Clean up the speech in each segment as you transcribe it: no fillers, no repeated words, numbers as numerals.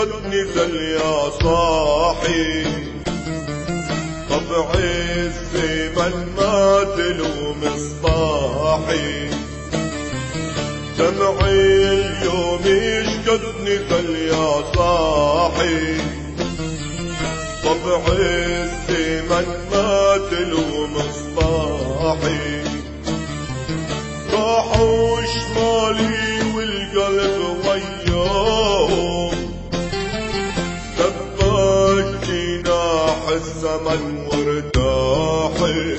قد نزل يا صاحي، طبع الزمن ما تلوم الصاحي، دمعي اليوم ايش قد نزل يا صاحي، طبع الزمن ما تلوم الصاحي، راحوا شمالي والقلب وياهم، دبك جناح الزمن وارتاحي،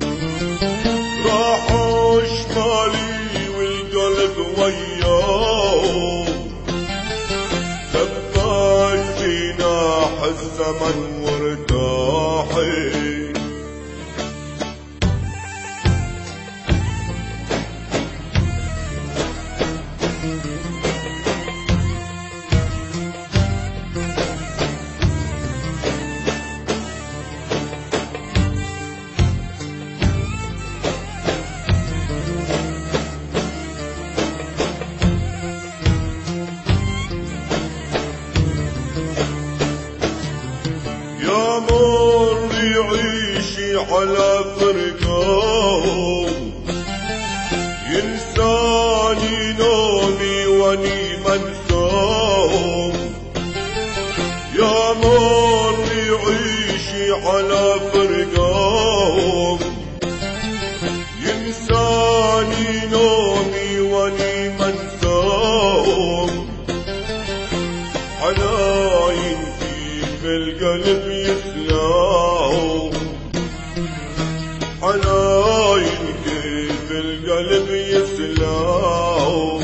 راحوا شمالي والقلب وياهم، دبك جناح الزمن وارتاحي. يا مر يعيشي على فرقهم، ينساني نومي واني منساهم، يا مر يعيشي على فرقهم، ينساني نومي واني منساهم، حناين في القلب يسلاهم، حناين كيف القلب يسلاهم،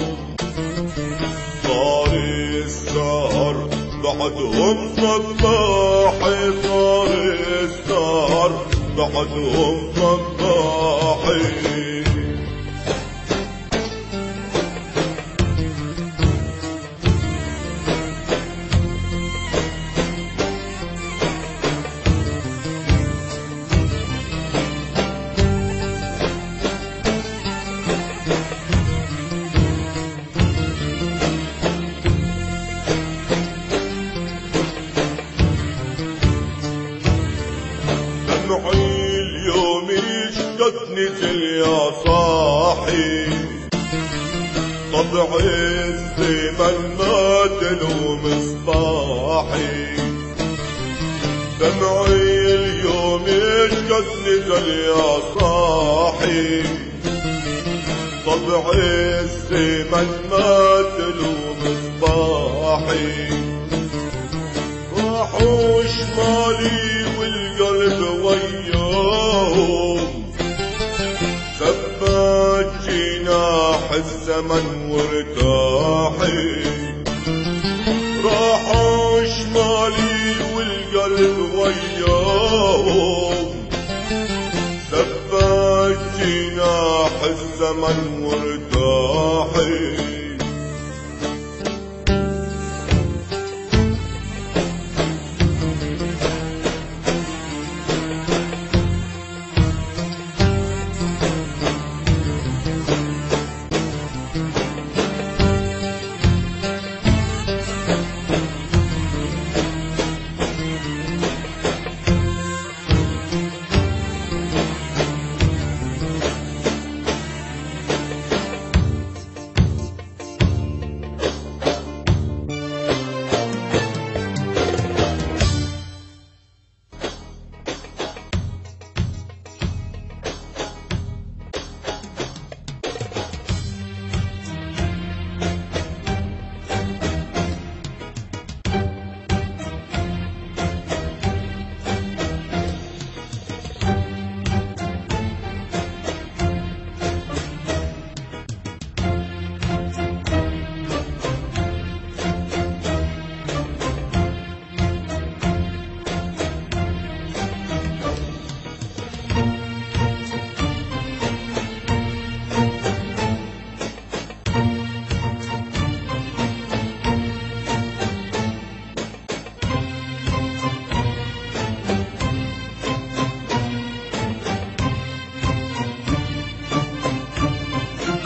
صار السهر بعدهم صباحي، صار السهر بعدهم صباحي. دمعي اليوم ايش قد نزل يا صاحي، طبع الزمن ما تلوم الصاحي، دمعي اليوم ايش قد نزل يا صاحي، طبع الزمن ما تلوم الصاحي، راحوا شمالي والقلب وياهم، ثبت جناح الزمن وارتاحي، راحوا شمالي والقلب وياهم، ثبت جناح الزمن وارتاحي.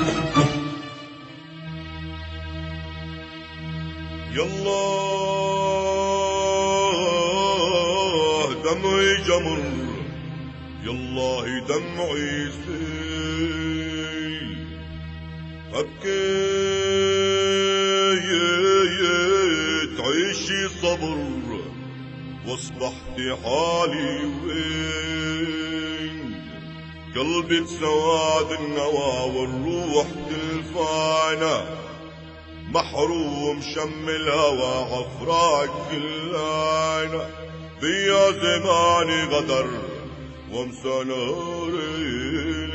يلا دمعي جمر يالله دمعي سيل بكيت عيشي صبر واصبحت حالي وين قلبي بسواد النوى والروح تلفانه محروم شم الهوى عفراك كلانا بيا زماني غدر وامسى ناري